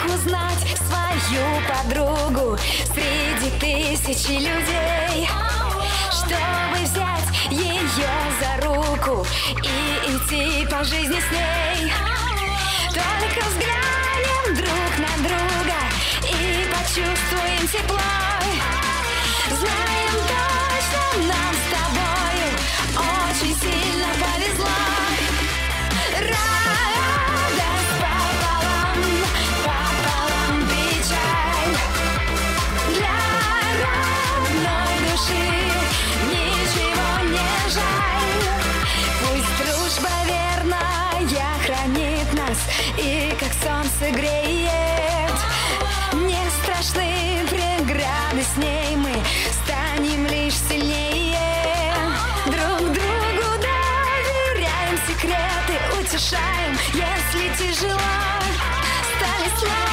Как узнать свою подругу среди тысячи людей, чтобы взять ее за руку и идти по жизни с ней? Только взглянем друг на друга и почувствуем тепло. Знаем точно, нам с тобою очень сильно повезло. Радость пополам, пополам печаль. Для родной души ничего не жаль. Пусть дружба верная хранит нас и как солнце греет. Не страшны преграды, с ней мы станем лишь сильнее. Друг другу доверяем секреты, утешаем, если тяжело. Стали слова